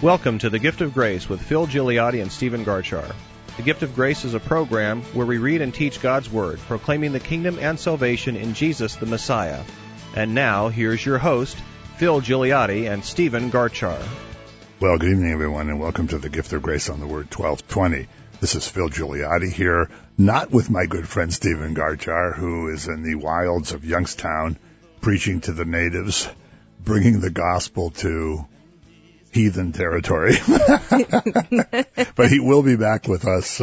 Welcome to The Gift of Grace with Phil Gigliotti and Stephen Garchar. The Gift of Grace is a program where we read and teach God's Word, proclaiming the kingdom and salvation in Jesus the Messiah. And now, here's your host, Phil Gigliotti and Stephen Garchar. Well, good evening, everyone, and welcome to The Gift of Grace on the Word 1220. This is Phil Gigliotti here, not with my good friend Stephen Garchar, who is in the wilds of Youngstown, preaching to the natives, bringing the gospel to heathen territory. But he will be back with us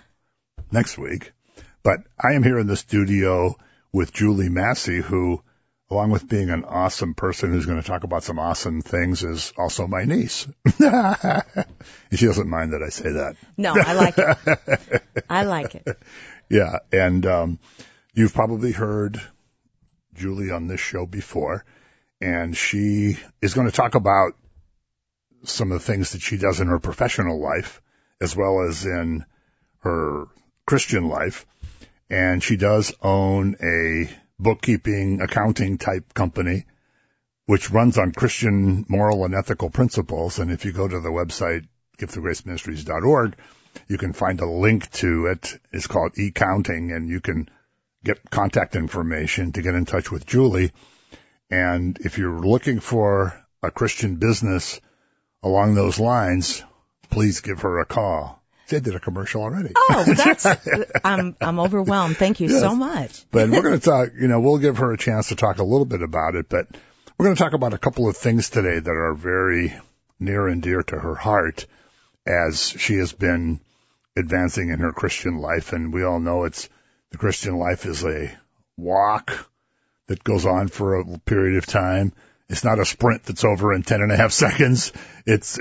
next week. But I am here in the studio with Julie Massey, who, along with being an awesome person who's going to talk about some awesome things, is also my niece. And she doesn't mind that I say that. No, I like it. I like it. Yeah, and you've probably heard Julie on this show before, and she is going to talk about some of the things that she does in her professional life, as well as in her Christian life. And she does own a bookkeeping, accounting type company, which runs on Christian moral and ethical principles. And if you go to the website, giftofgraceministries.org, you can find a link to it. It's called eCounting, and you can get contact information to get in touch with Julie. And if you're looking for a Christian business along those lines, please give her a call. They did a commercial already. Oh, I'm overwhelmed. Thank you so much. But we're going to talk, we'll give her a chance to talk a little bit about it, but we're going to talk about a couple of things today that are very near and dear to her heart as she has been advancing in her Christian life. And we all know the Christian life is a walk that goes on for a period of time. It's not a sprint that's over in 10 and a half seconds. It's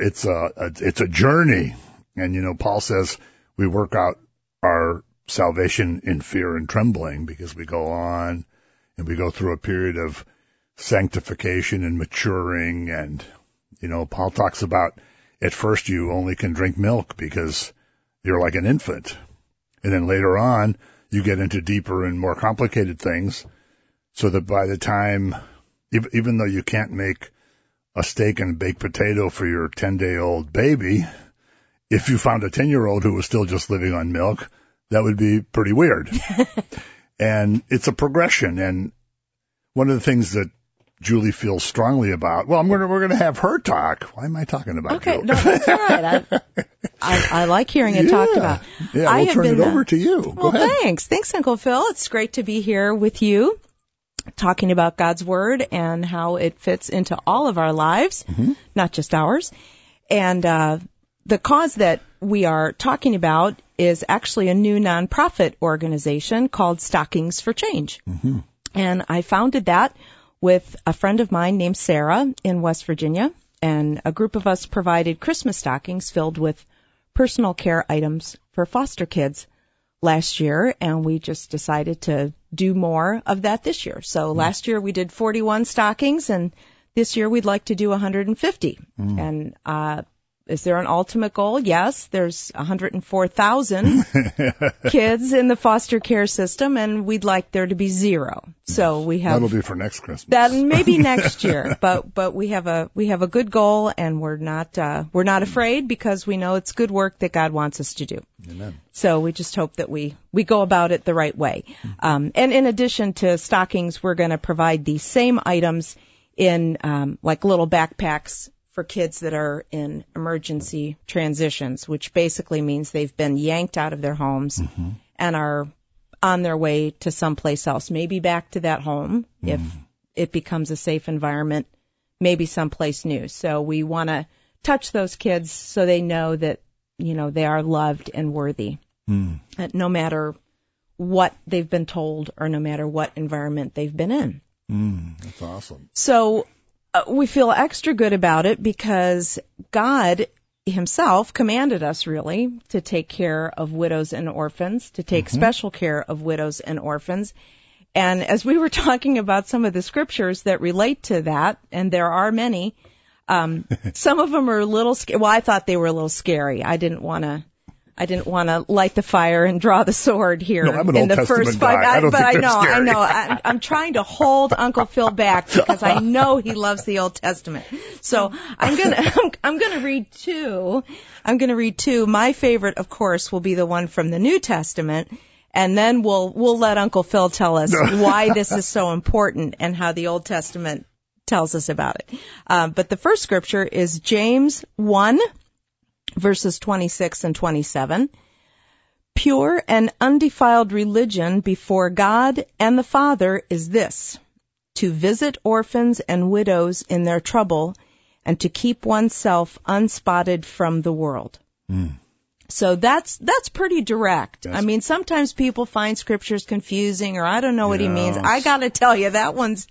a journey. And, Paul says we work out our salvation in fear and trembling, because we go on and we go through a period of sanctification and maturing. And, Paul talks about at first you only can drink milk because you're like an infant. And then later on you get into deeper and more complicated things, so that by the time, even though you can't make a steak and baked potato for your 10-day-old baby, if you found a 10-year-old who was still just living on milk, that would be pretty weird. And it's a progression. And one of the things that Julie feels strongly about, we're going to have her talk. Why am I talking about Okay, Julie? no, that's all right. I like hearing it talked about. Yeah, we'll turn it over to you. Go ahead. Thanks. Thanks, Uncle Phil. It's great to be here with you, talking about God's Word and how it fits into all of our lives, not just ours. And the cause that we are talking about is actually a new nonprofit organization called Stockings for Change. Mm-hmm. And I founded that with a friend of mine named Sarah in West Virginia. And a group of us provided Christmas stockings filled with personal care items for foster kids last year, and we just decided to do more of that this year. So last year we did 41 stockings, and this year we'd like to do 150. And is there an ultimate goal? Yes. There's 104,000 kids in the foster care system, and we'd like there to be 0. So we have that'll be for next Christmas. That maybe next year, but we have a good goal, and we're not afraid, because we know it's good work that God wants us to do. Amen. So we just hope that we go about it the right way. And in addition to stockings, we're going to provide these same items in like little backpacks for kids that are in emergency transitions, which basically means they've been yanked out of their homes and are on their way to someplace else, maybe back to that home if it becomes a safe environment, maybe someplace new. So we want to touch those kids so they know that, they are loved and worthy, no matter what they've been told or no matter what environment they've been in. That's awesome. So we feel extra good about it because God himself commanded us, really, to take care of widows and orphans, to take special care of widows and orphans. And as we were talking about some of the scriptures that relate to that, and there are many, some of them are a little scary. Well, I thought they were a little scary. I didn't want to I didn't want to light the fire and draw the sword here No, I'm an in Old the Testament first guy. 5. I don't But think I they're know. scary. I'm trying to hold Uncle Phil back because I know he loves the Old Testament. So I'm gonna read two. I'm gonna read two. My favorite, of course, will be the one from the New Testament, and then we'll let Uncle Phil tell us why this is so important and how the Old Testament tells us about it. But the first scripture is James 1, verses 26 and 27. Pure and undefiled religion before God and the Father is this: to visit orphans and widows in their trouble, and to keep oneself unspotted from the world. So that's pretty direct. Yes. I mean, sometimes people find scriptures confusing, or I don't know what he means. Yes. I got to tell you, that one's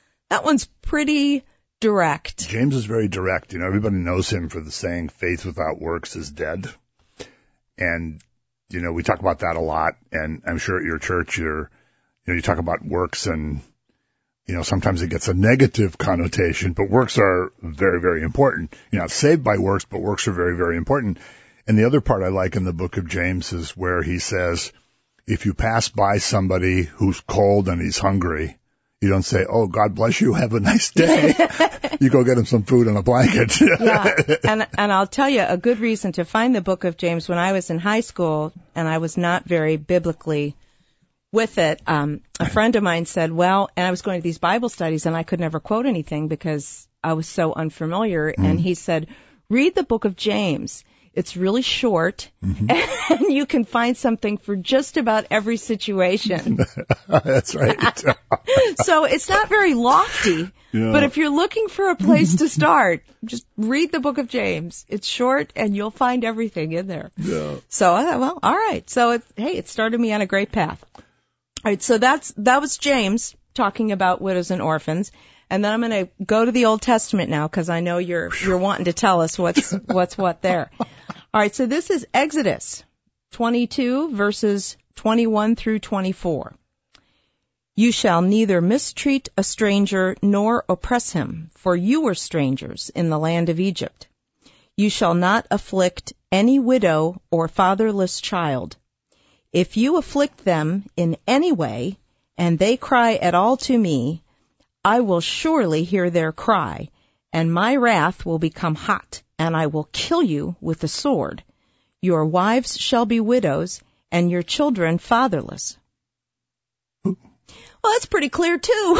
pretty direct. James is very direct. You know, everybody knows him for the saying, faith without works is dead. And, you know, we talk about that a lot. And I'm sure at your church, you talk about works, and, you know, sometimes it gets a negative connotation, but works are very, very important. You're not saved by works, but works are very, very important. And the other part I like in the book of James is where he says, if you pass by somebody who's cold and he's hungry, you don't say, oh, God bless you, have a nice day. You go get him some food and a blanket. Yeah, and I'll tell you a good reason to find the book of James. When I was in high school and I was not very biblically with it, a friend of mine said, well, and I was going to these Bible studies and I could never quote anything because I was so unfamiliar. And he said, read the book of James. It's really short, and you can find something for just about every situation. That's right. So it's not very lofty, but if you're looking for a place to start, just read the book of James. It's short, and you'll find everything in there. Yeah. So, well, all right. So, it started me on a great path. All right, so that was James talking about widows and orphans. And then I'm going to go to the Old Testament now because I know you're wanting to tell us what's what there. All right, so this is Exodus 22, verses 21 through 24. You shall neither mistreat a stranger nor oppress him, for you were strangers in the land of Egypt. You shall not afflict any widow or fatherless child. If you afflict them in any way, and they cry at all to me, I will surely hear their cry, and my wrath will become hot, and I will kill you with the sword. Your wives shall be widows, and your children fatherless. Well, that's pretty clear, too.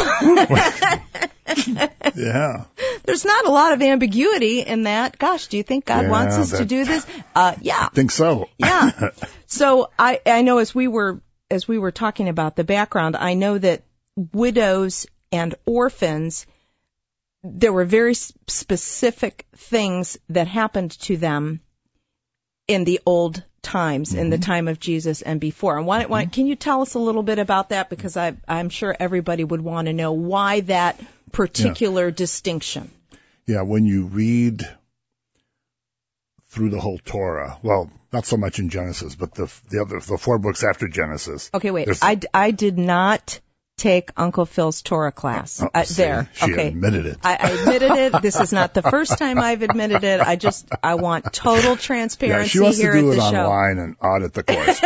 Yeah. There's not a lot of ambiguity in that. Gosh, do you think God wants us to do this? Yeah. I think so. Yeah. So I know as we were talking about the background, I know that widows and orphans, there were very specific things that happened to them in the old times, in the time of Jesus and before. And can you tell us a little bit about that? Because I'm sure everybody would want to know why that particular distinction. Yeah, when you read through the whole Torah, well, not so much in Genesis, but the 4 books after Genesis. Okay, wait. I did not take Uncle Phil's Torah class. There. She okay. admitted it. I admitted it. This is not the first time I've admitted it. I want total transparency she wants here to do at it the show. online and audit the course.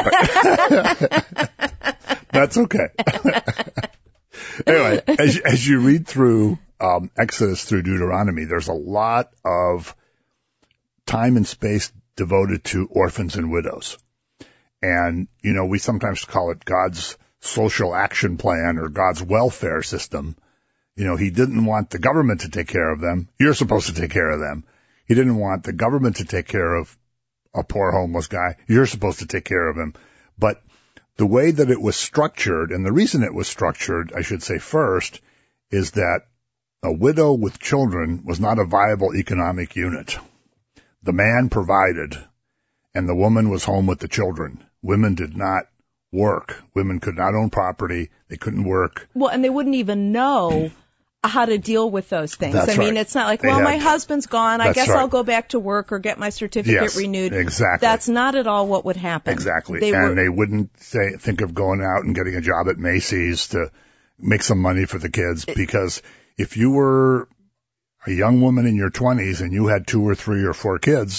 But that's okay. Anyway, as you read through Exodus through Deuteronomy, there's a lot of time and space devoted to orphans and widows. And, you know, we sometimes call it God's social action plan or God's welfare system. You know, he didn't want the government to take care of them. You're supposed to take care of them. He didn't want the government to take care of a poor homeless guy. You're supposed to take care of him. But the way that it was structured, and the reason it was structured, I should say first, is that a widow with children was not a viable economic unit. The man provided, and the woman was home with the children. Women did not work. Women could not own property. They couldn't work. Well, and they wouldn't even know how to deal with those things. That's I mean, right. It's not like, my husband's gone. I guess right. I'll go back to work or get my certificate renewed. Exactly. That's not at all what would happen. Exactly. They wouldn't think of going out and getting a job at Macy's to make some money for the kids, because if you were a young woman in your 20s and you had 2 or 3 or 4 kids,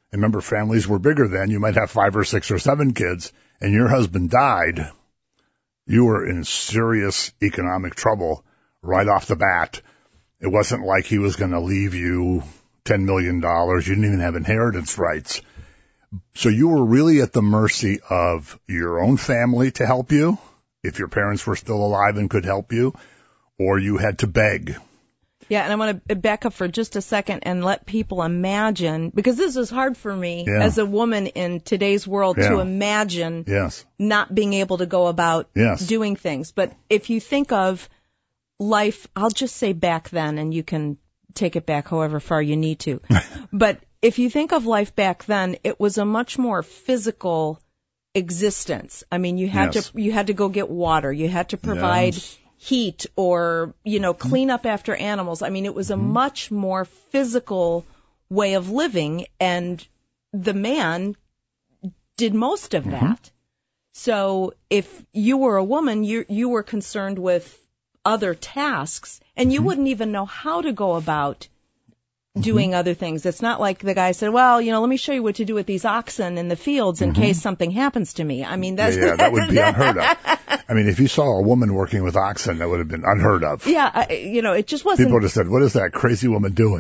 And remember, families were bigger then. You might have 5 or 6 or 7 kids, and your husband died. You were in serious economic trouble right off the bat. It wasn't like he was going to leave you $10 million. You didn't even have inheritance rights. So you were really at the mercy of your own family to help you, if your parents were still alive and could help you, or you had to beg. Yeah, and I want to back up for just a second and let people imagine, because this is hard for me as a woman in today's world to imagine not being able to go about doing things. But if you think of life, I'll just say back then, and you can take it back however far you need to. But if you think of life back then, it was a much more physical existence. I mean, you had to go get water. You had to provide heat or, clean up after animals. I mean, it was a much more physical way of living, and the man did most of that. So if you were a woman, you were concerned with other tasks, and you wouldn't even know how to go about doing other things. It's not like the guy said, well, let me show you what to do with these oxen in the fields in case something happens to me. I mean, that's... Yeah, that would be unheard of. I mean, if you saw a woman working with oxen, that would have been unheard of. Yeah, it just wasn't... People would have said, what is that crazy woman doing?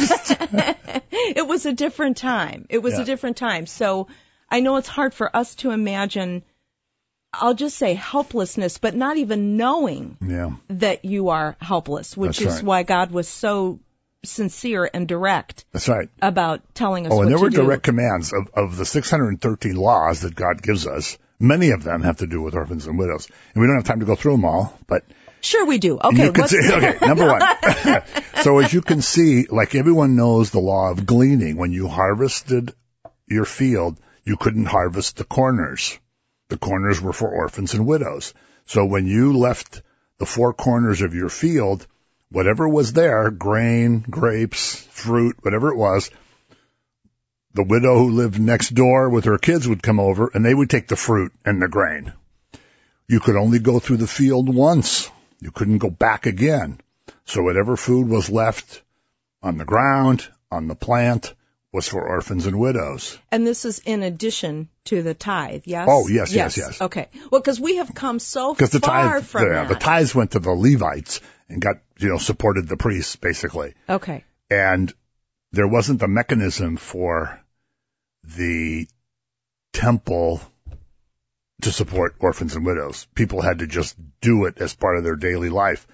It was a different time. It was a different time. So I know it's hard for us to imagine, I'll just say helplessness, but not even knowing that you are helpless, which is why God was so sincere and direct. That's right. About telling us what to do. And there were direct commands of the 613 laws that God gives us. Many of them have to do with orphans and widows. And we don't have time to go through them all, but... Sure we do. Okay. Number one. So as you can see, like everyone knows the law of gleaning. When you harvested your field, you couldn't harvest the corners. The corners were for orphans and widows. So when you left the 4 corners of your field, whatever was there, grain, grapes, fruit, whatever it was, the widow who lived next door with her kids would come over and they would take the fruit and the grain. You could only go through the field once. You couldn't go back again. So whatever food was left on the ground, on the plant, was for orphans and widows. And this is in addition to the tithe, yes? Oh, yes. Okay. Well, because we have come so far from that. The tithes went to the Levites and got, supported the priests, basically. Okay. And there wasn't the mechanism for the temple to support orphans and widows. People had to just do it as part of their daily life.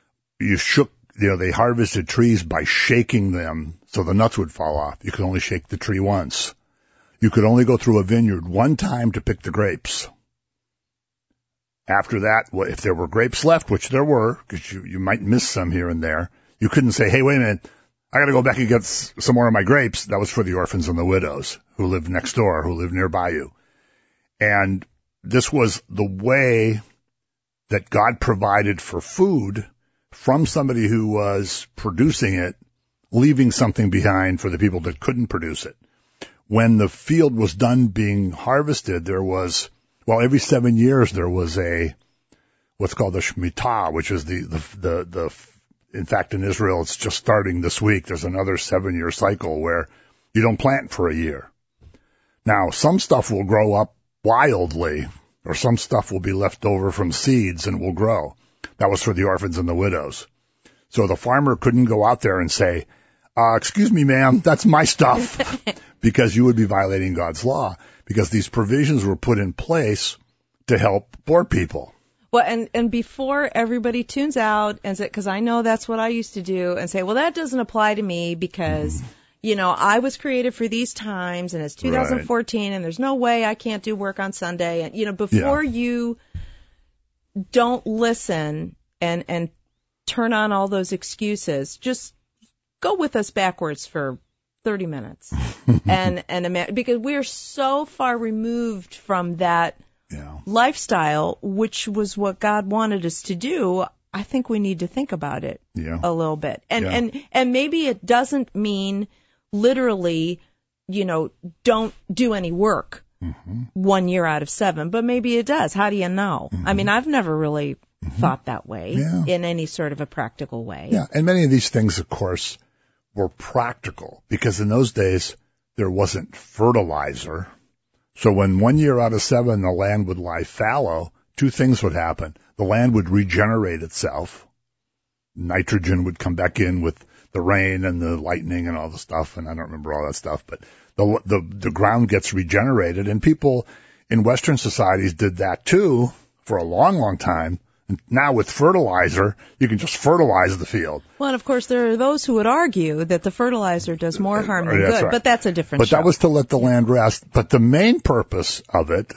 They harvested trees by shaking them so the nuts would fall off. You could only shake the tree once. You could only go through a vineyard one time to pick the grapes. After that, if there were grapes left, which there were, because you might miss some here and there, you couldn't say, hey, wait a minute, I got to go back and get some more of my grapes. That was for the orphans and the widows who lived next door, who lived nearby you. And this was the way that God provided for food from somebody who was producing it, leaving something behind for the people that couldn't produce it. When the field was done being harvested, there was, every 7 years there was what's called the Shemitah, which is in fact, in Israel, it's just starting this week. There's another 7-year cycle where you don't plant for a year. Now, some stuff will grow up wildly, or some stuff will be left over from seeds and will grow. That was for the orphans and the widows. So the farmer couldn't go out there and say, excuse me, ma'am, that's my stuff, because you would be violating God's law, because these provisions were put in place to help poor people. Well, and before everybody tunes out and say, because I know that's what I used to do, and say, well, that doesn't apply to me because, I was created for these times and it's 2014 and there's no way I can't do work on Sunday. And, before you don't listen and turn on all those excuses, just go with us backwards for 30 minutes and because we're so far removed from that lifestyle, which was what God wanted us to do. I think we need to think about it a little bit. And maybe it doesn't mean literally, don't do any work 1 year out of 7, but maybe it does. How do you know? I mean, I've never really thought that way in any sort of a practical way. Yeah. And many of these things, of course, were practical because in those days there wasn't fertilizer. So when 1 year out of 7 the land would lie fallow, 2 things would happen. The land would regenerate itself. Nitrogen would come back in with the rain and the lightning and all the stuff, and I don't remember all that stuff, but the ground gets regenerated, and people in Western societies did that too for a long, long time. And now with fertilizer, you can just fertilize the field. Well, and of course, there are those who would argue that the fertilizer does more harm than good, right. But that's a different show. But that was to let the land rest. But the main purpose of it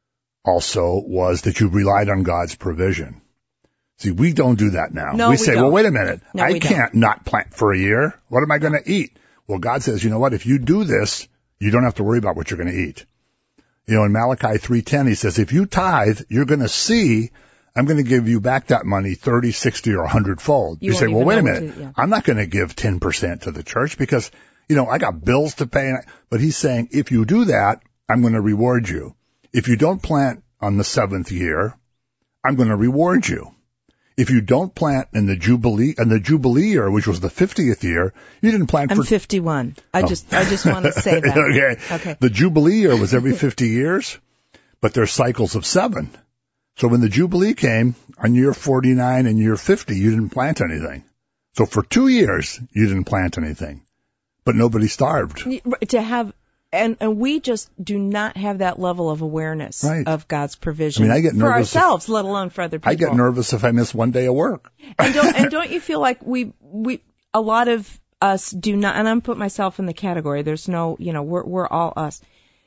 also was that you relied on God's provision. See, we don't do that now. No, we say, don't. well, wait a minute. No, I can't not plant for a year. What am I going to eat? Well, God says, you know what? If you do this, you don't have to worry about what you're going to eat. You know, in Malachi 3:10, he says, if you tithe, you're going to see I'm going to give you back that money 30, 60, or 100-fold. You say, well, wait a minute. I'm not going to give 10% to the church because, you know, I got bills to pay. But he's saying, if you do that, I'm going to reward you. If you don't plant on the 7th year, I'm going to reward you. If you don't plant in the Jubilee year, which was the 50th year, you didn't plant for... I'm 51. I just want to say that. Okay. The Jubilee year was every 50 years, but there's cycles of 7. So when the Jubilee came, on year 49 and year 50, you didn't plant anything. So for 2 years, you didn't plant anything. But nobody starved. To have... And we just do not have that level of awareness of God's provision. I mean, I get nervous for ourselves, let alone for other people. I get nervous if I miss 1 day of work. And don't you feel like we a lot of us do not, and I'm putting myself in the category. There's no, you know, we're all us,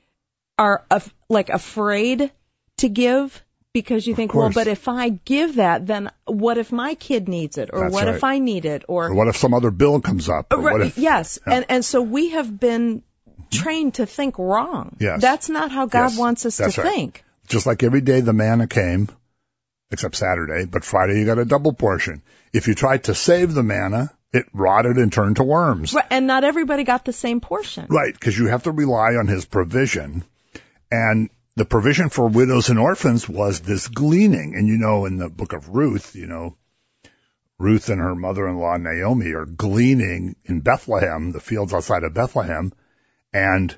are like afraid to give because you think, well, but if I give that, then what if my kid needs it, or what if I need it, or what if some other bill comes up? Or what if, and so we have been trained to think wrong. Yes. That's not how God wants us to think. Just like every day the manna came, except Saturday, but Friday you got a double portion. If you tried to save the manna, it rotted and turned to worms. Right, and not everybody got the same portion. Right, because you have to rely on his provision. And the provision for widows and orphans was this gleaning. And you know, in the book of Ruth, you know, Ruth and her mother-in-law Naomi are gleaning in Bethlehem, the fields outside of Bethlehem. And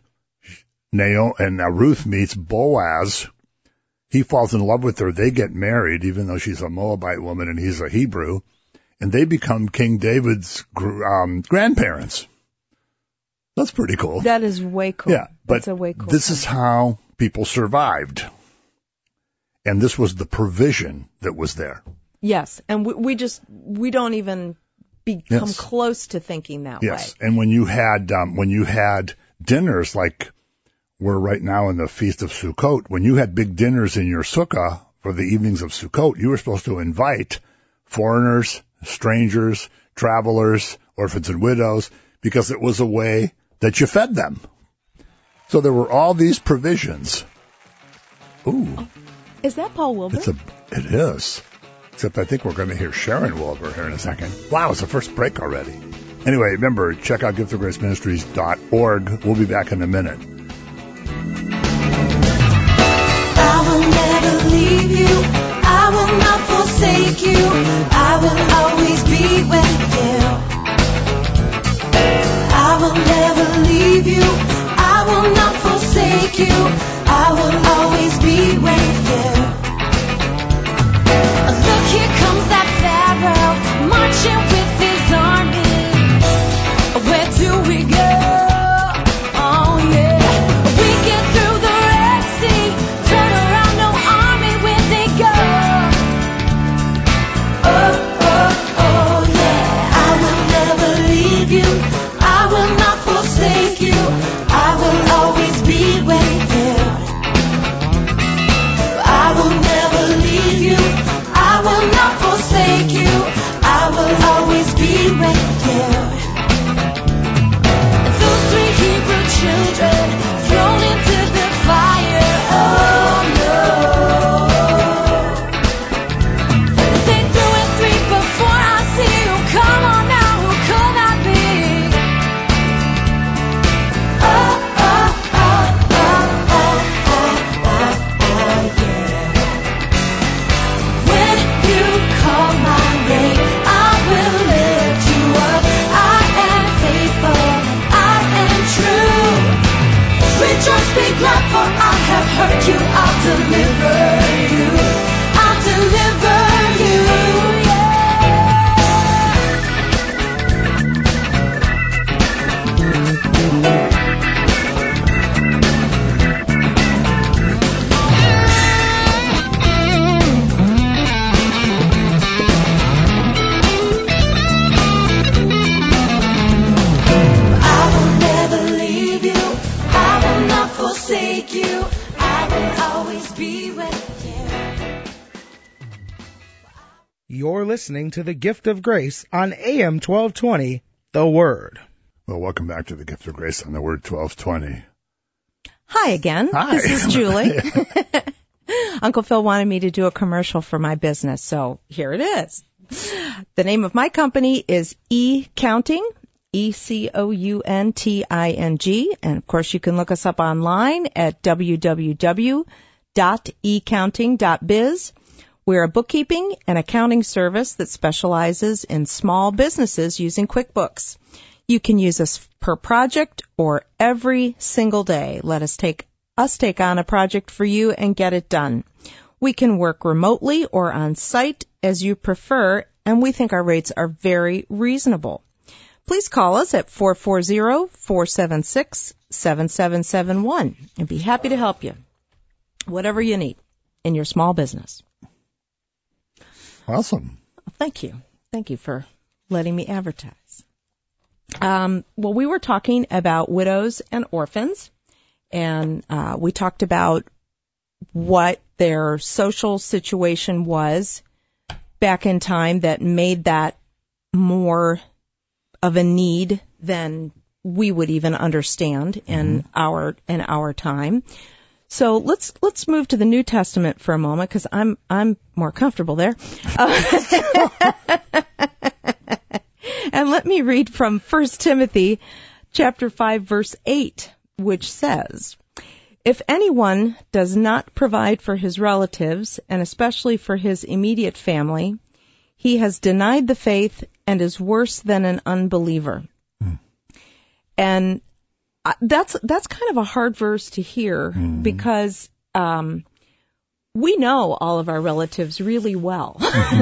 Ruth meets Boaz. He falls in love with her. They get married, even though she's a Moabite woman and he's a Hebrew. And they become King David's grandparents. That's pretty cool. That is way cool. Yeah, but that's a way cool this is how people survived. And this was the provision that was there. Yes, and we don't even become close to thinking that way. Yes, and when you had dinners like we're right now in the Feast of Sukkot, when you had big dinners in your sukkah for the evenings of Sukkot, you were supposed to invite foreigners, strangers, travelers, orphans and widows, because it was a way that you fed them. So there were all these provisions. Ooh. Oh, is that Paul Wilbur? It is. Except I think we're going to hear Sharon Wilbur here in a second. Wow, it's the first break already. Anyway, remember, check out giftofgraceministries.org. We'll be back in a minute. I will never leave you. I will not forsake you. I will always be with you. I will never leave you. I will not forsake you. I will always be with you. Look, here comes that Pharaoh marching with his army. Where do we go? Oh yeah. We get through the Red Sea. Turn around, no army, where they go? Oh, oh, oh. You're listening to The Gift of Grace on AM 1220, The Word. Well, welcome back to the Gift of Grace on the Word 1220. Hi again. Hi. This is Julie. Uncle Phil wanted me to do a commercial for my business, so here it is. The name of my company is eCounting, ECOUNTING, and of course you can look us up online at www.ecounting.biz. We're a bookkeeping and accounting service that specializes in small businesses using QuickBooks. You can use us per project or every single day. Let us take on a project for you and get it done. We can work remotely or on site as you prefer, and we think our rates are very reasonable. Please call us at 440-476-7771 and be happy to help you. Whatever you need in your small business. Awesome. Thank you. Thank you for letting me advertise. Well, we were talking about widows and orphans, and we talked about what their social situation was back in time that made that more of a need than we would even understand in our time. So let's move to the New Testament for a moment because I'm more comfortable there. And let me read from 1 Timothy chapter 5 verse 8, which says, "If anyone does not provide for his relatives, and especially for his immediate family, he has denied the faith and is worse than an unbeliever." And that's kind of a hard verse to hear because we know all of our relatives really well.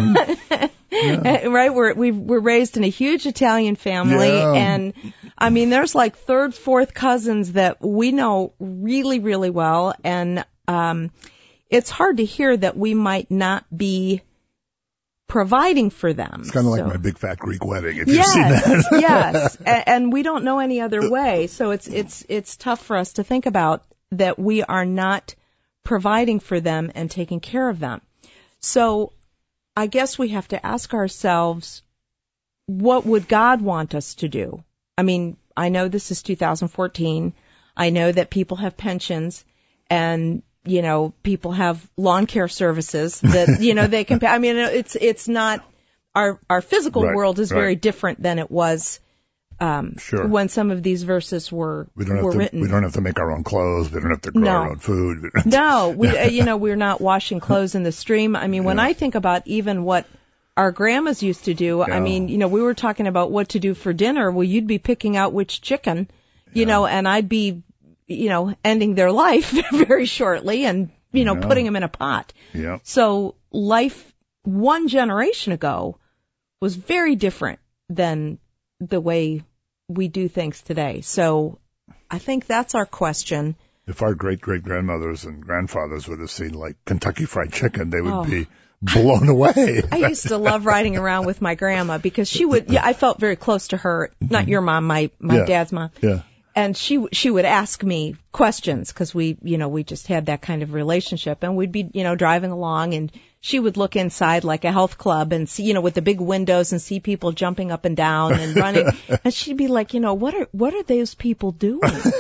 Yeah. Right? We're raised in a huge Italian family, and I mean, there's like third, fourth cousins that we know really, really well, and it's hard to hear that we might not be providing for them. It's kind of like my big fat Greek wedding, if you've seen that. Yes, and we don't know any other way, so it's tough for us to think about that we are not providing for them and taking care of them. So I guess we have to ask ourselves, what would God want us to do? I mean, I know this is 2014. I know that people have pensions and, you know, people have lawn care services that, you know, they can pay. I mean, it's not, our physical world is very different than it was when some of these verses were written. We don't have to make our own clothes. We don't have to grow our own food. No, we're not washing clothes in the stream. I mean, when I think about even what our grandmas used to do, I mean, you know, we were talking about what to do for dinner. Well, you'd be picking out which chicken, you know, and I'd be, you know, ending their life very shortly and, you know, putting them in a pot. Yeah. So life one generation ago was very different than the way we do things today. So I think that's our question. If our great-great-grandmothers and grandfathers would have seen, like, Kentucky Fried Chicken, they would be blown away. I used to love riding around with my grandma because she would, I felt very close to her. Not your mom, my dad's mom. Yeah. And she would ask me questions because we just had that kind of relationship, and we'd be, you know, driving along, and she would look inside like a health club and see, you know, with the big windows and see people jumping up and down and running. And she'd be like, you know, what are those people doing?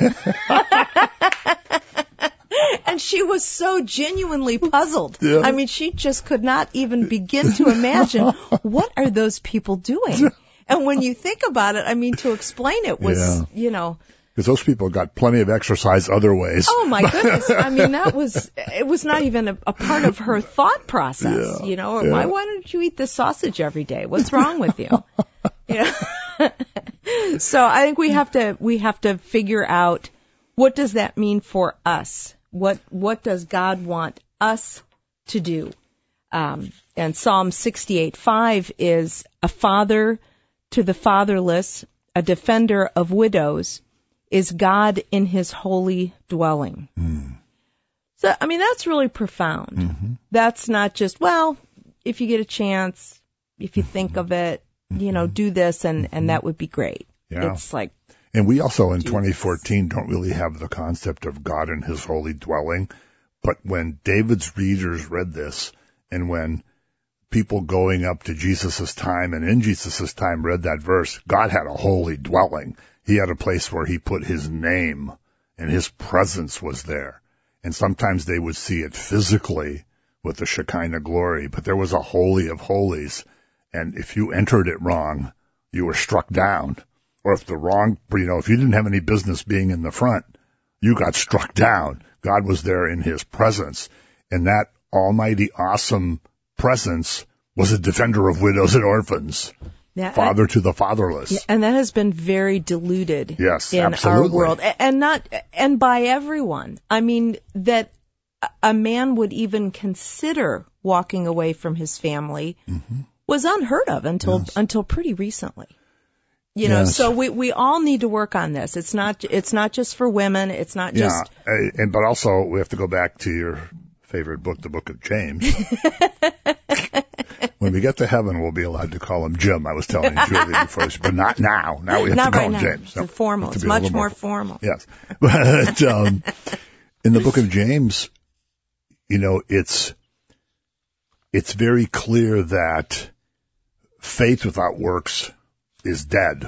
And she was so genuinely puzzled. Yeah. I mean, she just could not even begin to imagine what are those people doing. And when you think about it, I mean, to explain it was, you know. Because those people got plenty of exercise other ways. Oh, my goodness. I mean, it was not even a part of her thought process, you know. Or why don't you eat this sausage every day? What's wrong with you? You know? So I think we have to figure out, what does that mean for us? What does God want us to do? And Psalm 68:5 is a father to the fatherless, a defender of widows, is God in his holy dwelling. So, I mean, that's really profound. That's not just, well, if you get a chance, if you think of it, you know, do this and that would be great. Yeah. It's like. And we also in 2014 don't really have the concept of God in his holy dwelling. But when David's readers read this, and when people going up to Jesus' time and in Jesus' time read that verse, God had a holy dwelling. He had a place where he put his name and his presence was there. And sometimes they would see it physically with the Shekinah glory, but there was a holy of holies. And if you entered it wrong, you were struck down. Or if if you didn't have any business being in the front, you got struck down. God was there in his presence. And that almighty, awesome presence was a defender of widows and orphans. Father to the fatherless. Yeah, and that has been very diluted yes, in absolutely. our world. And by everyone. I mean, that a man would even consider walking away from his family was unheard of until pretty recently. You know, so we all need to work on this. It's not just for women. It's not just. Yeah, but also we have to go back to your favorite book, the Book of James. When we get to heaven, we'll be allowed to call him Jim. I was telling Julie before, but not now. Now we have to call him James. It's formal. It's much more formal. Yes, but in the Book of James, it's very clear that faith without works is dead.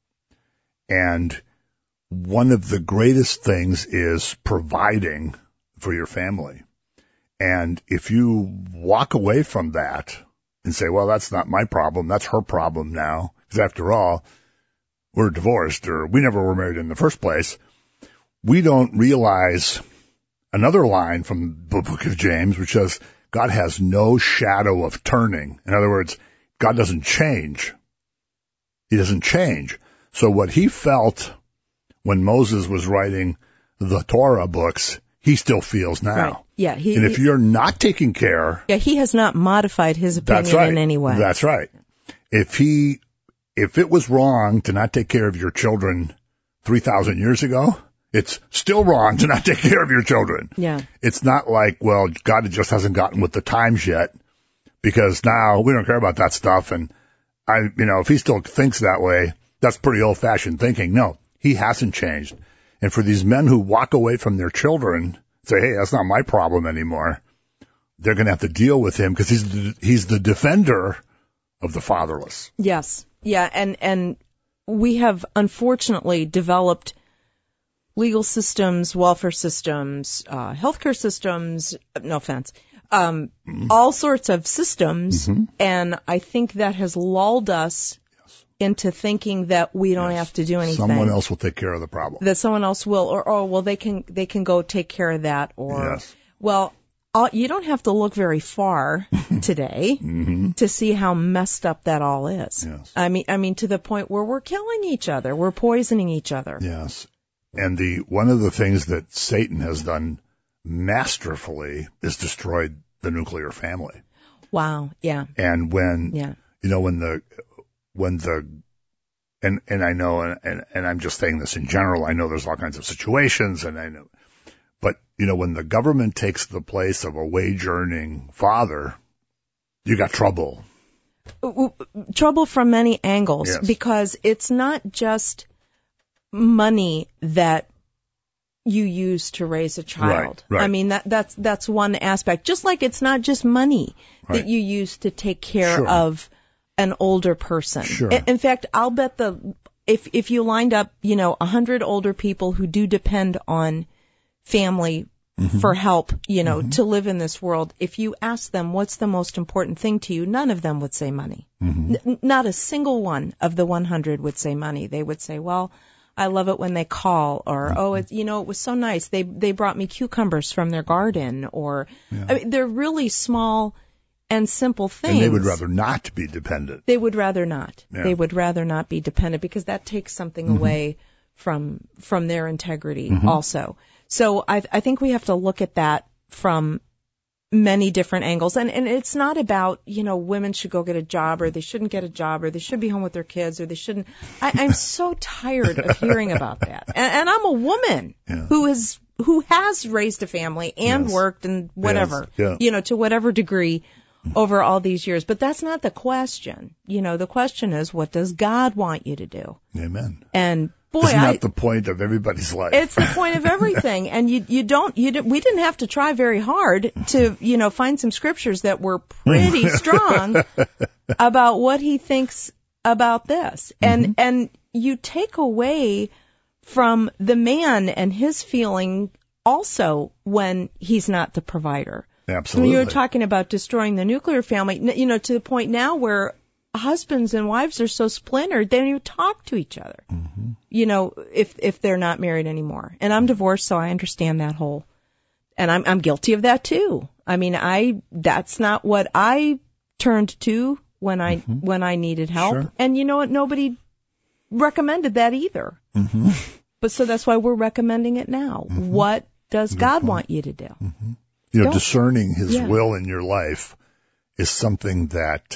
And one of the greatest things is providing for your family. And if you walk away from that and say, well, that's not my problem, that's her problem now, because after all, we're divorced or we never were married in the first place, we don't realize another line from the Book of James, which says God has no shadow of turning. In other words, God doesn't change. He doesn't change. So what he felt when Moses was writing the Torah books, he still feels now. Right. Yeah. And if you're not taking care. Yeah, he has not modified his opinion in any way. That's right. If it was wrong to not take care of your children 3,000 years ago, it's still wrong to not take care of your children. Yeah. It's not like, well, God just hasn't gotten with the times yet because now we don't care about that stuff. And if he still thinks that way, that's pretty old fashioned thinking. No, he hasn't changed. And for these men who walk away from their children, say, hey, that's not my problem anymore, they're going to have to deal with him because he's the defender of the fatherless. Yes. Yeah. And we have unfortunately developed legal systems, welfare systems, healthcare systems, no offense, all sorts of systems. And I think that has lulled us into thinking that we don't have to do anything. Someone else will take care of the problem. That someone else will, or they can go take care of that, or well, you don't have to look very far today to see how messed up that all is. Yes. I mean, to the point where we're killing each other, we're poisoning each other. Yes, and one of the things that Satan has done masterfully is destroyed the nuclear family. Wow. Yeah. And when and I know, and I'm just saying this in general, I know there's all kinds of situations, and I know, but when the government takes the place of a wage-earning father, you got trouble. Trouble from many angles, because it's not just money that you use to raise a child. Right. I mean, that's one aspect. Just like it's not just money that you use to take care of an older person. Sure. In fact, I'll bet if you lined up, 100 older people who do depend on family for help, to live in this world, if you ask them what's the most important thing to you, none of them would say money. Not a single one of the 100 would say money. They would say, well, I love it when they call, or, it was so nice. They brought me cucumbers from their garden, or, I mean, they're really small and simple things. And they would rather not be dependent. They would rather not. Yeah. They would rather not be dependent because that takes something away from their integrity also. So I think we have to look at that from many different angles. And it's not about, women should go get a job or they shouldn't get a job or they should be home with their kids or they shouldn't. I'm so tired of hearing about that. And I'm a woman who has raised a family and worked and whatever, to whatever degree over all these years. But that's not the question. The question is, what does God want you to do? Amen. And boy, Isn't that the point of everybody's life? it's the point of everything. And we didn't have to try very hard to, find some scriptures that were pretty strong about what he thinks about this. And you take away from the man and his feeling also when he's not the provider. Absolutely. You're talking about destroying the nuclear family, to the point now where husbands and wives are so splintered, they don't even talk to each other, if they're not married anymore. And I'm divorced, so I understand that whole, and I'm guilty of that too. I mean, that's not what I turned to when I needed help. Sure. And you know what? Nobody recommended that either. Mm-hmm. But so that's why we're recommending it now. Mm-hmm. What does God want you to do? Mm-hmm. Discerning his will in your life is something that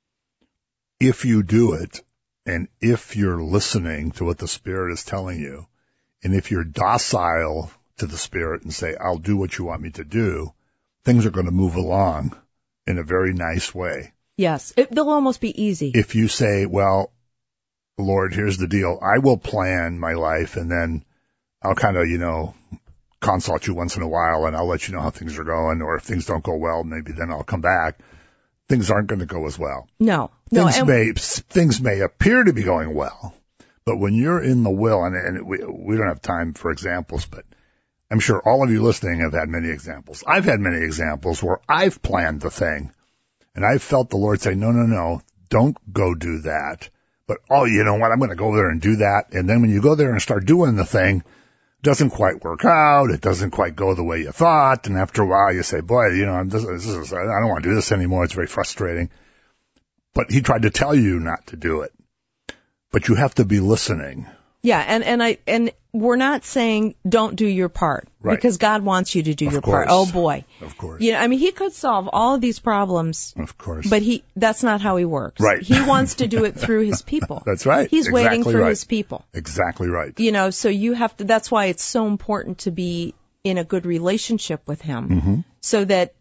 if you do it, and if you're listening to what the Spirit is telling you, and if you're docile to the Spirit and say, I'll do what you want me to do, things are going to move along in a very nice way. Yes, they'll almost be easy. If you say, well, Lord, here's the deal. I will plan my life, and then I'll kind of, consult you once in a while, and I'll let you know how things are going, or if things don't go well, maybe then I'll come back. Things aren't going to go as well. No. Things may appear to be going well, but when you're in the will, and we don't have time for examples, but I'm sure all of you listening have had many examples. I've had many examples where I've planned the thing, and I've felt the Lord say, no, don't go do that. But, you know what, I'm going to go there and do that. And then when you go there and start doing the thing, it doesn't quite work out. It doesn't quite go the way you thought. And after a while you say, boy, I don't want to do this anymore. It's very frustrating. But he tried to tell you not to do it. But you have to be listening. Yeah, and we're not saying don't do your part, right, because God wants you to do your part. Oh boy. Of course. He could solve all of these problems. Of course. But that's not how he works. Right. He wants to do it through his people. That's right. He's waiting for his people. Exactly right. So you have to, that's why it's so important to be in a good relationship with him, so that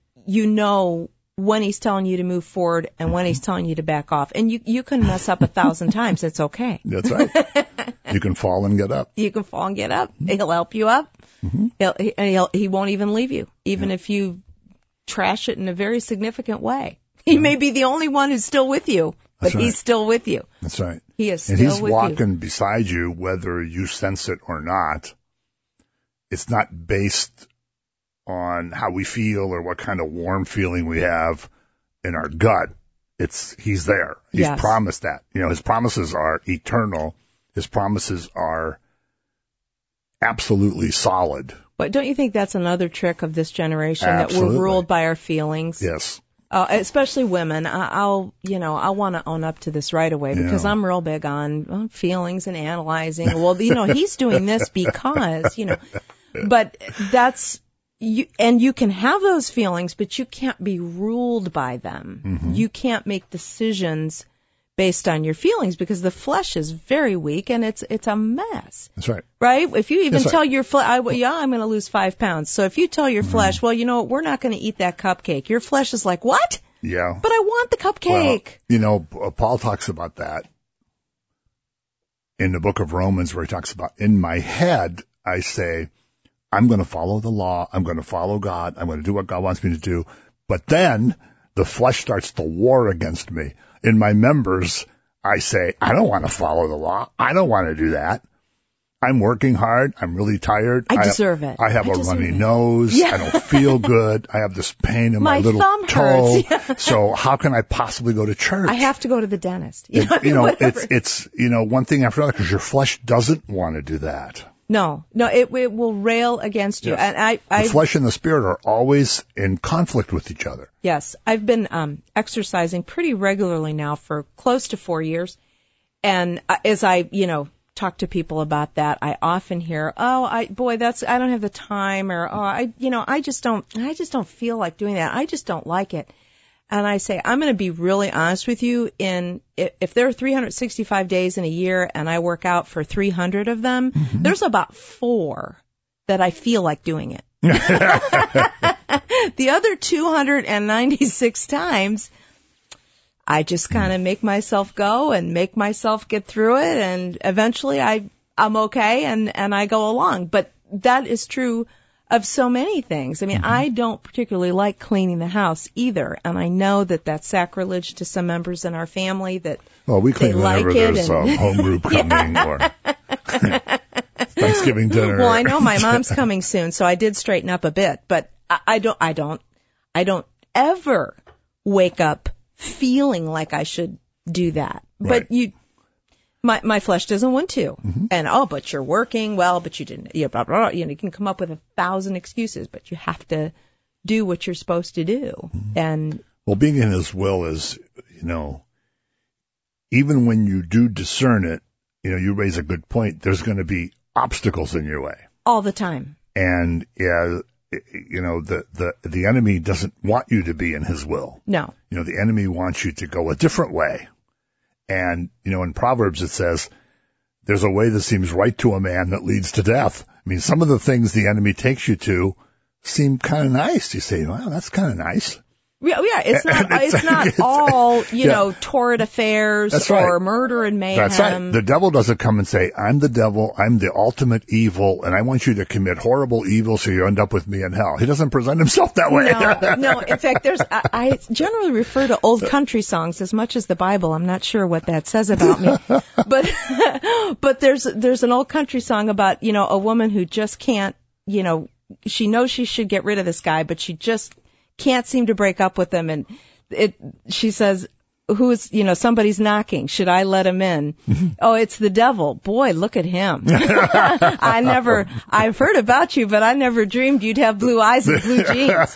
when he's telling you to move forward and when he's telling you to back off. And you can mess up 1,000 times. It's okay. That's right. You can fall and get up. You can fall and get up. He'll help you up. Mm-hmm. He won't even leave you, even if you trash it in a very significant way. He may be the only one who's still with you, but he's still with you. That's right. He is still with you. And he's walking beside you whether you sense it or not. It's not based on how we feel or what kind of warm feeling we have in our gut. He's there. He's promised that. His promises are eternal. His promises are absolutely solid. But don't you think that's another trick of this generation, Absolutely. That we're ruled by our feelings? Yes. Especially women. I want to own up to this right away because I'm real big on feelings and analyzing. Well, he's doing this because, but that's, you can have those feelings, but you can't be ruled by them. Mm-hmm. You can't make decisions based on your feelings because the flesh is very weak and it's a mess. That's right. Right? If you even tell your flesh, I'm going to lose 5 pounds. So if you tell your flesh, well, we're not going to eat that cupcake. Your flesh is like, what? Yeah. But I want the cupcake. Well, Paul talks about that in the book of Romans where he talks about, in my head, I say, I'm going to follow the law. I'm going to follow God. I'm going to do what God wants me to do. But then the flesh starts to war against me. In my members, I say, I don't want to follow the law. I don't want to do that. I'm working hard. I'm really tired. I deserve it. I have a runny nose. Yeah. I don't feel good. I have this pain in my little thumb toe. Hurts. So how can I possibly go to church? I have to go to the dentist. It's one thing after another because your flesh doesn't want to do that. No, it will rail against you. Yes. And the flesh and the spirit are always in conflict with each other. Yes. I've been exercising pretty regularly now for close to 4 years. And as I, talk to people about that, I often hear, I don't have the time, or, I just don't feel like doing that. I just don't like it. And I say, I'm going to be really honest with you. If there are 365 days in a year and I work out for 300 of them, there's about 4 that I feel like doing it. The other 296 times, I just kind of make myself go and make myself get through it. And eventually I I'm okay and I go along. But that is true of so many things. I mean, I don't particularly like cleaning the house either, and I know that that's sacrilege to some members in our family that Well, we clean they like whenever it there's and- a home group coming or Thanksgiving dinner. Well, I know my mom's coming soon, so I did straighten up a bit, but I don't ever wake up feeling like I should do that. Right. But my flesh doesn't want to. And but you're working well, but you didn't, blah, blah, blah. You can come up with 1,000 excuses, but you have to do what you're supposed to do. And Well, being in his will is, even when you do discern it, you raise a good point. There's going to be obstacles in your way. all the time. And, the enemy doesn't want you to be in his will. No. The enemy wants you to go a different way. And, in Proverbs it says, there's a way that seems right to a man that leads to death. I mean, some of the things the enemy takes you to seem kind of nice. You say, wow, that's kind of nice. Yeah, it's not all, torrid affairs That's right. or murder and mayhem. That's right. The devil doesn't come and say, I'm the devil, I'm the ultimate evil, and I want you to commit horrible evil so you end up with me in hell. He doesn't present himself that way. No. In fact, I generally refer to old country songs as much as the Bible. I'm not sure what that says about me. But there's an old country song about, a woman who just can't, she knows she should get rid of this guy, but she just can't seem to break up with him. And she says, somebody's knocking. Should I let him in? Oh, it's the devil. Boy, look at him. I've heard about you, but I never dreamed you'd have blue eyes and blue jeans.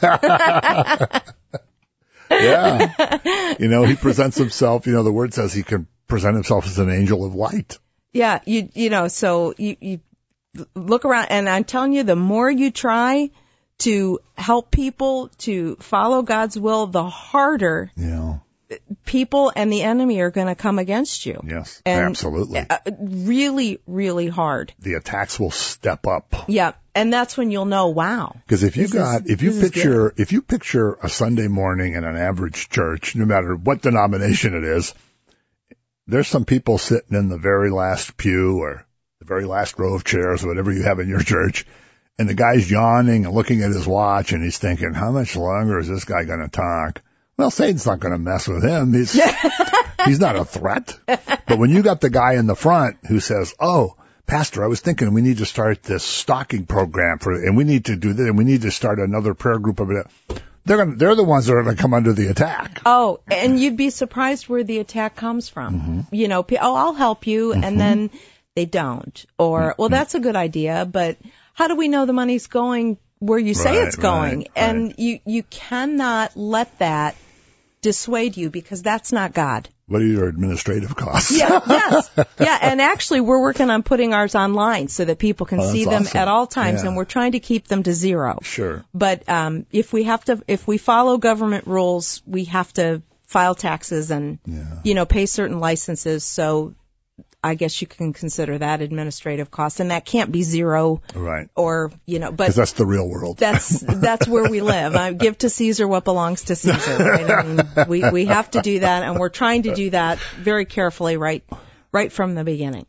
Yeah. He presents himself, the word says he can present himself as an angel of light. Yeah. So you look around, and I'm telling you, the more you try to help people to follow God's will, the harder people and the enemy are going to come against you. Yes, and absolutely. Really, really hard. The attacks will step up. Yeah, and that's when you'll know, wow. Because if you picture a Sunday morning in an average church, no matter what denomination it is, there's some people sitting in the very last pew or the very last row of chairs, or whatever you have in your church. And the guy's yawning and looking at his watch, and he's thinking, how much longer is this guy going to talk? Well, Satan's not going to mess with him. He's not a threat. But when you got the guy in the front who says, oh, Pastor, I was thinking we need to start this stocking program and we need to do this, and we need to start another prayer group of it. They're the ones that are going to come under the attack. Oh, and you'd be surprised where the attack comes from. I'll help you, and then they don't. Or, well, that's a good idea, but how do we know the money's going where you say it's going? Right. And you cannot let that dissuade you, because that's not God. What are your administrative costs? Yes. Yeah, and actually we're working on putting ours online so that people can see them awesome. at all times, Yeah. and we're trying to keep them to zero. Sure. But if we follow government rules, we have to file taxes and pay certain licenses. So I guess you can consider that administrative cost, and that can't be zero. Right. Or, but because that's the real world. that's where we live. I give to Caesar what belongs to Caesar. Right? I mean, we have to do that, and we're trying to do that very carefully right from the beginning.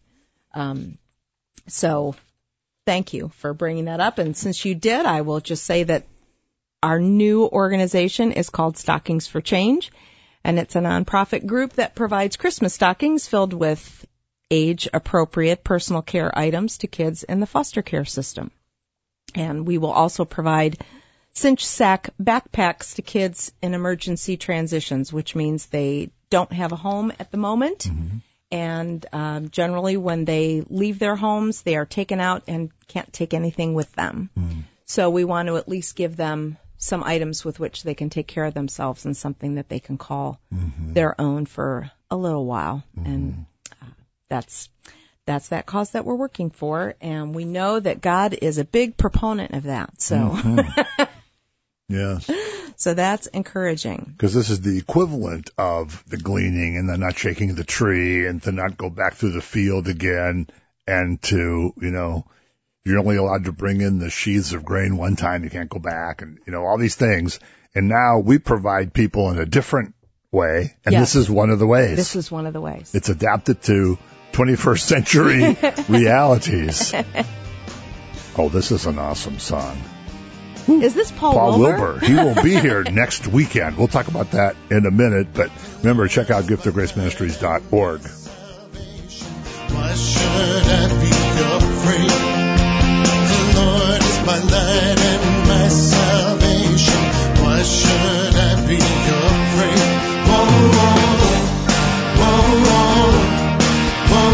So thank you for bringing that up. And since you did, I will just say that our new organization is called Stockings for Change, and it's a nonprofit group that provides Christmas stockings filled with age-appropriate personal care items to kids in the foster care system. And we will also provide cinch sack backpacks to kids in emergency transitions, which means they don't have a home at the moment. And generally when they leave their homes, they are taken out and can't take anything with them. So we want to at least give them some items with which they can take care of themselves and something that they can call their own for a little while. And that's that cause that we're working for, and we know that God is a big proponent of that. So, Yes. So that's encouraging. Because this is the equivalent of the gleaning and the not shaking the tree and to not go back through the field again, and to, you're only allowed to bring in the sheaves of grain one time. You can't go back, and, all these things. And now we provide people in a different way, and Yes. this is one of the ways. This is one of the ways. It's adapted to 21st century realities. Oh, this is an awesome song. Is this Paul Wilbur? He will be here next weekend. We'll talk about that in a minute, but remember, check out giftofgraceministries.org. Why should I be afraid? The Lord is my light and my salvation. Why should I be afraid? Whoa, whoa, whoa, whoa, whoa,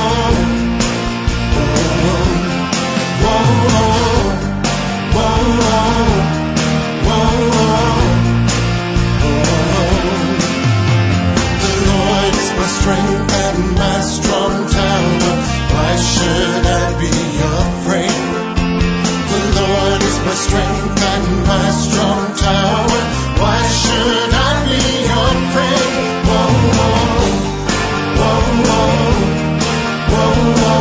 whoa, whoa, whoa. The Lord is my strength and my strong tower. Why should I be afraid? The Lord is my strength and my strong tower. Why should I be afraid? Whoa, whoa, whoa, whoa, whoa, whoa,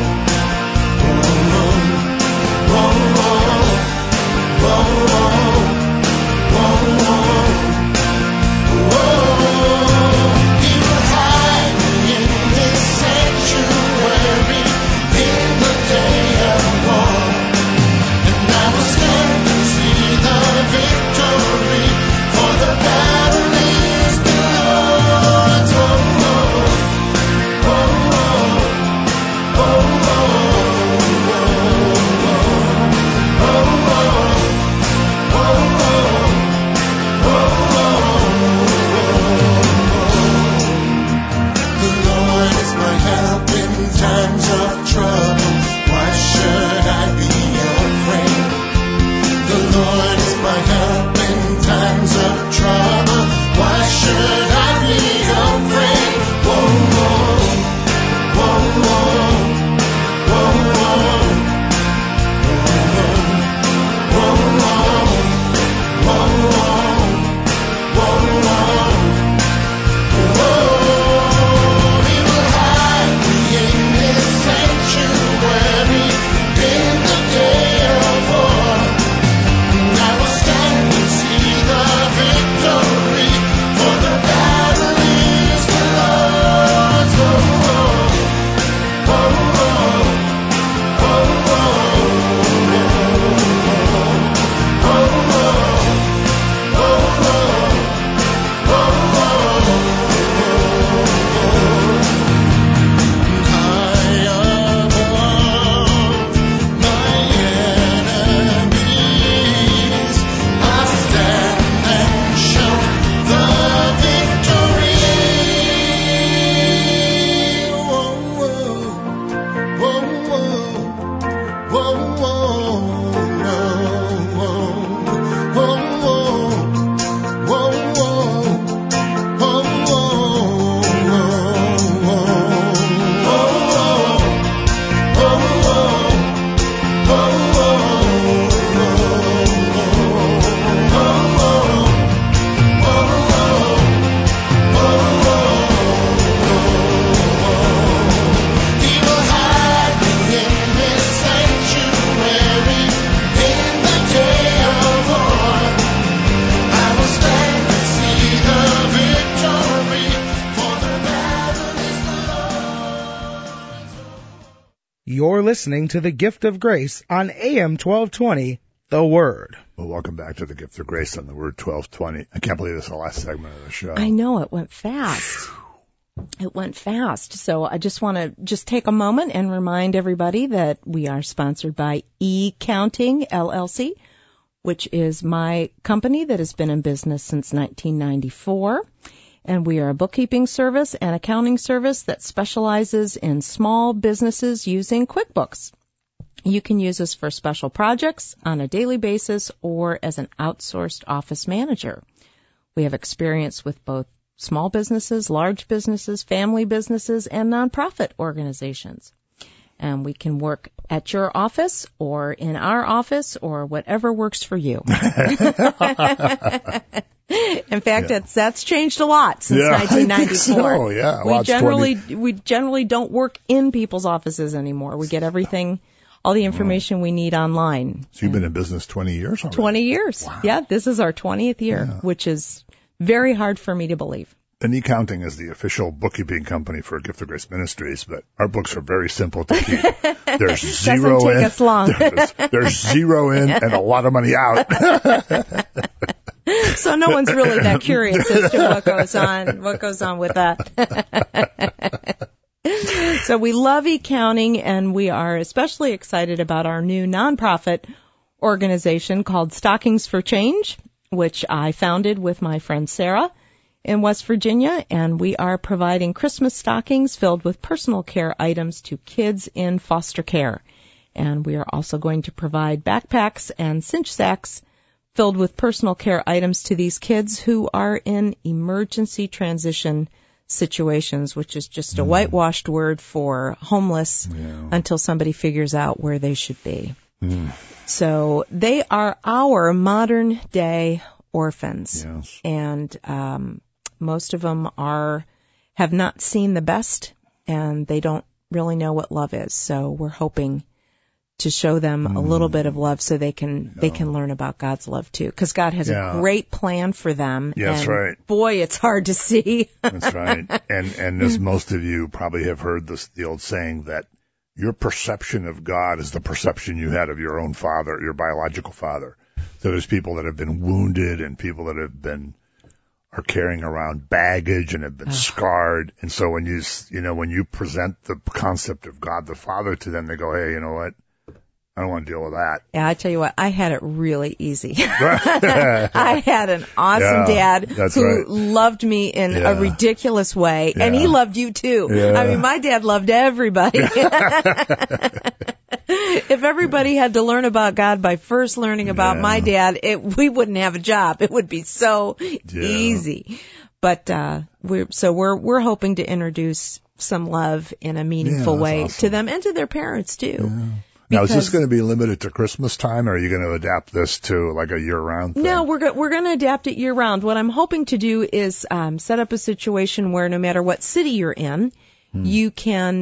whoa, whoa, whoa, whoa, whoa. He will hide me in His sanctuary in the day of war, and I will stand and see the victory, for the battle is the Lord's. Oh, oh, oh, oh, oh, the Lord is my help in times of trouble. Why should I be afraid? The Lord is my help in times of trouble. Why should I be afraid? Whoa, whoa, whoa, whoa, whoa, whoa, whoa, whoa, He will hide me in His sanctuary in the day of war, and I will stand and see the victory, for the battle is the Lord's. Oh, oh, oh, oh, high above my enemies, I stand and shout the victory. Whoa, whoa, whoa, whoa, whoa, whoa, He will hide me in His sanctuary in the day of war. I will stand and see the victory, for the battle is the Lord's. You're listening to the Gift of Grace on AM 1220, The Word. Well, welcome back to the Gift of Grace on the Word 1220. I can't believe this is the last segment of the show. I know, it went fast. It went fast. So I just want to take a moment and remind everybody that we are sponsored by eCounting LLC, which is my company that has been in business since 1994. And we are a bookkeeping service and accounting service that specializes in small businesses using QuickBooks. You can use us for special projects on a daily basis or as an outsourced office manager. We have experience with both small businesses, large businesses, family businesses, and nonprofit organizations. And we can work at your office or in our office or whatever works for you. In fact, that's changed a lot since 1994. So, yeah. Well, we generally don't work in people's offices anymore. We get everything, all the information we need online. So you've been in business 20 years already? 20 years. Wow. Yeah, this is our 20th year, which is very hard for me to believe. And eCounting is the official bookkeeping company for Gift of Grace Ministries, but our books are very simple to keep. There's zero Doesn't take in. us long. There's zero in and a lot of money out. So no one's really that curious as to what goes on with that. So we love eCounting, and we are especially excited about our new nonprofit organization called Stockings for Change, which I founded with my friend Sarah in West Virginia, and we are providing Christmas stockings filled with personal care items to kids in foster care. And we are also going to provide backpacks and cinch sacks filled with personal care items to these kids who are in emergency transition situations, which is just a whitewashed word for homeless until somebody figures out where they should be. So they are our modern day orphans. Yes. And most of them have not seen the best, and they don't really know what love is. So we're hoping to show them a little bit of love so they can learn about God's love too, because God has a great plan for them. Yes, and right. Boy, it's hard to see. That's right. And as most of you probably have heard the old saying that your perception of God is the perception you had of your own father, your biological father. So there's people that have been wounded and people that are carrying around baggage and have been scarred. And so when you present the concept of God the Father to them, they go, hey, you know what? I don't want to deal with that. Yeah, I tell you what, I had it really easy. I had an awesome dad who loved me in a ridiculous way, and he loved you too. Yeah. I mean, my dad loved everybody. If everybody had to learn about God by first learning about my dad, we wouldn't have a job. It would be so easy. But we're hoping to introduce some love in a meaningful way to them and to their parents too. Yeah. Now, is this going to be limited to Christmas time, or are you going to adapt this to like a year-round thing? No, we're going to adapt it year-round. What I'm hoping to do is set up a situation where no matter what city you're in, you can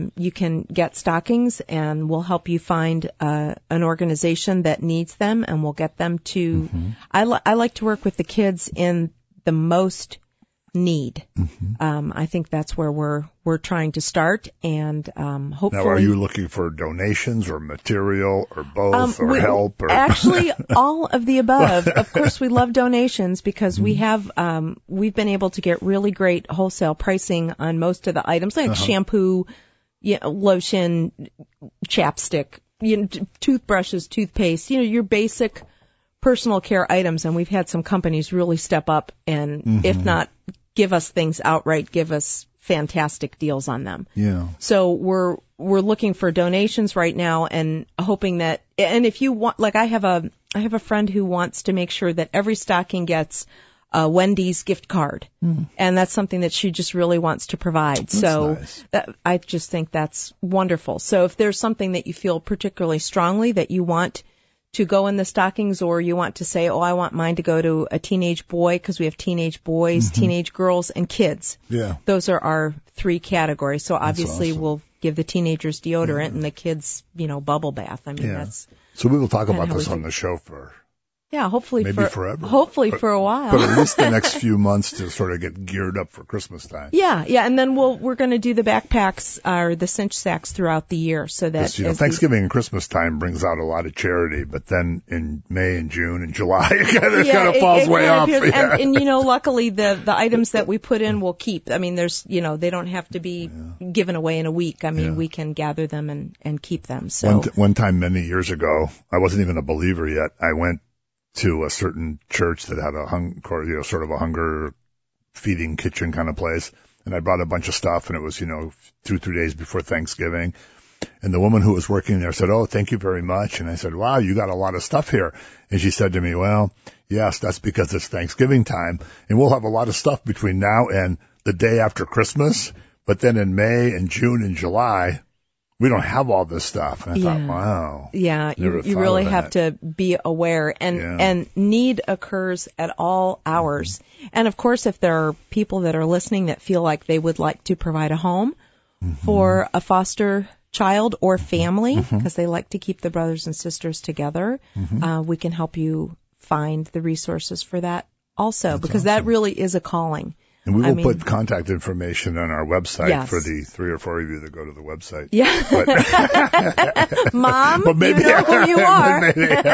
get stockings, and we'll help you find an organization that needs them, and we'll get them to. I like to work with the kids in the most need. I think that's where we're trying to start, and hopefully. Now, are you looking for donations or material or both or help? Or actually, all of the above. Of course, we love donations because we've been able to get really great wholesale pricing on most of the items, like shampoo, lotion, chapstick, toothbrushes, toothpaste, your basic personal care items. And we've had some companies really step up and, if not give us things outright, give us fantastic deals on them. Yeah. So we're looking for donations right now, and hoping that, and if you want, like I have a friend who wants to make sure that every stocking gets a Wendy's gift card, and that's something that she just really wants to provide. That's so nice. I just think that's wonderful. So if there's something that you feel particularly strongly that you want to go in the stockings, or you want to say, I want mine to go to a teenage boy, because we have teenage boys, teenage girls, and kids. Yeah. Those are our three categories. So obviously awesome. we'll give the teenagers deodorant and the kids, bubble bath. I mean, that's. So we will talk kinda about how this we on do. the show for hopefully maybe forever. Hopefully for a while. But at least the next few months to sort of get geared up for Christmas time. Yeah, and then we're going to do the backpacks or the cinch sacks throughout the year, so that Thanksgiving and Christmas time brings out a lot of charity, but then in May and June and July it kind of falls way off. Yeah. And luckily the items that we put in will keep. I mean, there's they don't have to be given away in a week. I mean, we can gather them and keep them. So one time many years ago, I wasn't even a believer yet. I went to a certain church that had sort of a hunger feeding kitchen kind of place. And I brought a bunch of stuff, and it was, 2-3 days before Thanksgiving. And the woman who was working there said, "Oh, thank you very much." And I said, "Wow, you got a lot of stuff here." And she said to me, "Well, yes, that's because it's Thanksgiving time, and we'll have a lot of stuff between now and the day after Christmas. But then in May and June and July, we don't have all this stuff." And I thought, wow. Yeah, you really have to be aware, and need occurs at all hours. And of course, if there are people that are listening that feel like they would like to provide a home for a foster child or family, because they like to keep the brothers and sisters together, we can help you find the resources for that also, because that really is a calling. And we will put contact information on our website Yes. for the 3 or 4 of you that go to the website. Yeah. Mom, But maybe, you know who you are.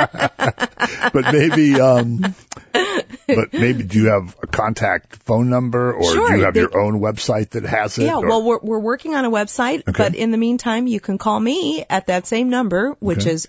but maybe do you have a contact phone number, or Sure, do you have your own website that has it? Yeah, or- well, we're working on a website, Okay. but in the meantime, you can call me at that same number, which is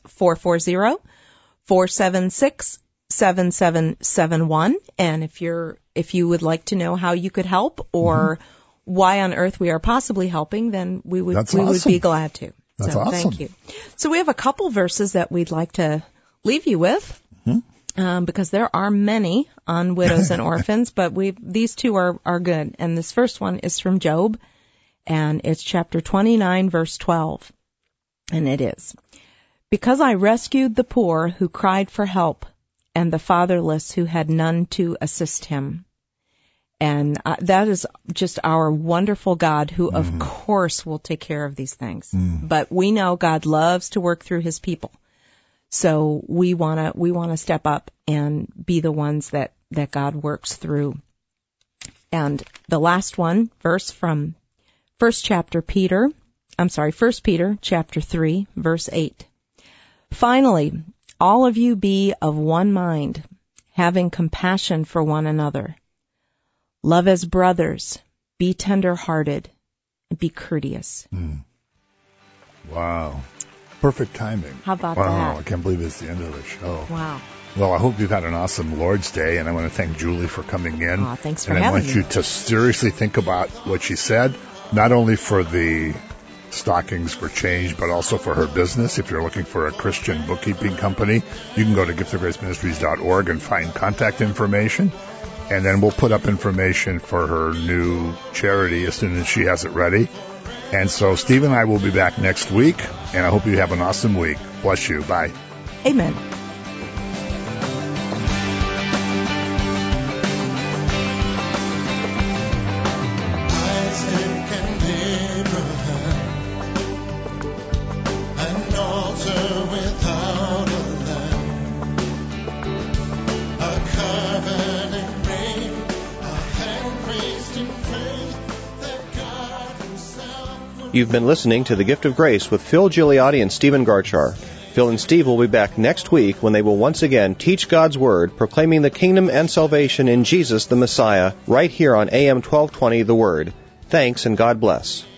440-476-7771. And if you would like to know how you could help or why on earth we are possibly helping, then we would That's be glad to. That's so awesome. Thank you. So we have a couple verses that we'd like to leave you with. Because there are many on widows and orphans, but these two are good. And this first one is from Job, and it's chapter 29, verse 12. And it is, "Because I rescued the poor who cried for help, and the fatherless who had none to assist him." And that is just our wonderful God, who of course will take care of these things. But we know God loves to work through his people. So we want to step up and be the ones that God works through. And the last one, verse from 1 Peter chapter 3, verse 8. "Finally, all of you be of one mind, having compassion for one another. Love as brothers, be tender-hearted, and be courteous." Wow. Perfect timing. How about wow, that? I can't believe it's the end of the show. Wow. Well, I hope you've had an awesome Lord's Day, and I want to thank Julie for coming in. Aw, thanks for and I having want me. you to seriously think about what she said, not only for the stockings for change, but also for her business. If you're looking for a Christian bookkeeping company, you can go to giftofgraceministries.org and find contact information. And then we'll put up information for her new charity as soon as she has it ready. And so Steve and I will be back next week, and I hope you have an awesome week. Bless you. Bye. Amen. Isaac and Abraham, an altar without a lamb, a covenant ring, a hand raised in faith that God himself would. You've been listening to The Gift of Grace with Phil Gigliotti and Stephen Garchar. Phil and Steve will be back next week when they will once again teach God's Word, proclaiming the kingdom and salvation in Jesus the Messiah, right here on AM 1220 The Word. Thanks and God bless.